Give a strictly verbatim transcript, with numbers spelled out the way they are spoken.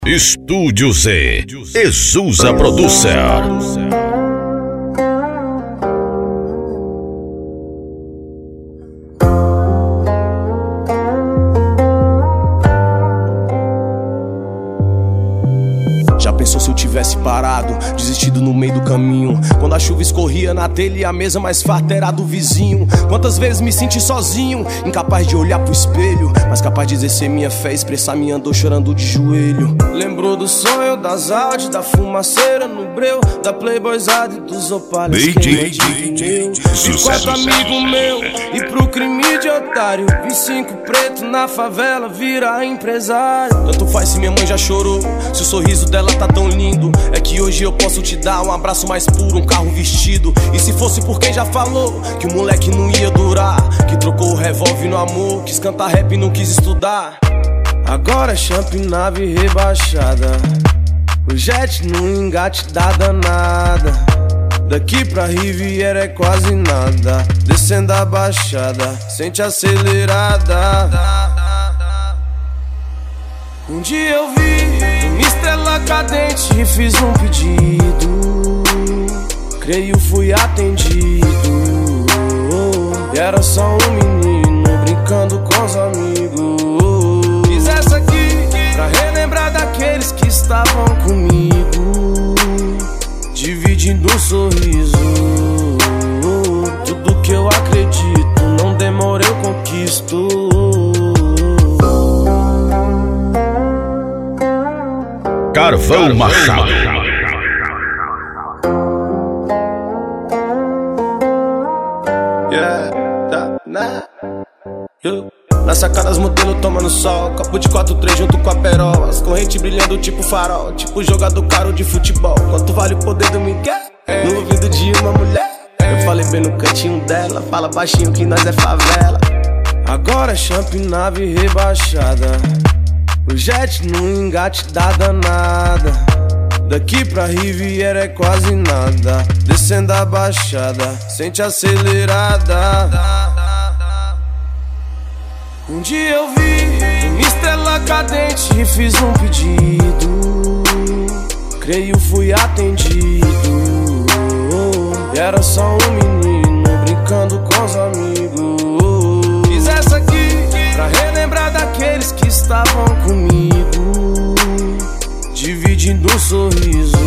Estúdio Z, Ezusa Producer. Já pensou se eu tivesse parado, desistido no meio do caminho? Quando a chuva escorria na telha e a mesa mais farta era do vizinho. Quantas vezes me senti sozinho, incapaz de olhar pro espelho, mas capaz de exercer minha fé, expressar minha dor chorando de joelho. Lembrou do sonho, das Audi, da fumaceira no breu, da playboyzada e dos opalhas que nem digo meu. Enquanto amigo meu, e pro crime de otário, vi cinco pretos na favela virar empresário. Tanto faz se minha mãe já chorou, se o sorriso dela tá tão lindo. É que hoje eu posso te dar um abraço mais puro, um carro vestido. E se fosse por quem já falou que o moleque não ia durar, que trocou o revólver no amor, quis cantar rap e não quis estudar. Agora é champ, nave rebaixada, o jet no engate da danada. Daqui pra Riviera é quase nada, descendo a baixada, sente acelerada. Um dia eu vi uma estrela cadente e fiz um pedido, creio fui atendido. E era só um menino brincando com os amigos. Fiz essa aqui pra relembrar daqueles que estavam comigo, dividindo um sorriso. Tudo que eu acredito, não demora eu conquisto. Carvão Machado. Yeah, tá, né? Eu. Nas sacadas modelo tomando sol, copo de quatro três junto com a perola, as correntes brilhando tipo farol, tipo jogador caro de futebol. Quanto vale o poder do Miguel no ouvido de uma mulher? Eu falei bem no cantinho dela, fala baixinho que nós é favela. Agora é champ, nave rebaixada, o jet no engate da danada. Daqui pra Riviera é quase nada, descendo a baixada, sente acelerada. Um dia eu vi uma estrela cadente e fiz um pedido, creio fui atendido. E era só um menino brincando com os amigos. Fiz essa aqui pra relembrar daqueles que estavam comigo, dividindo um sorriso.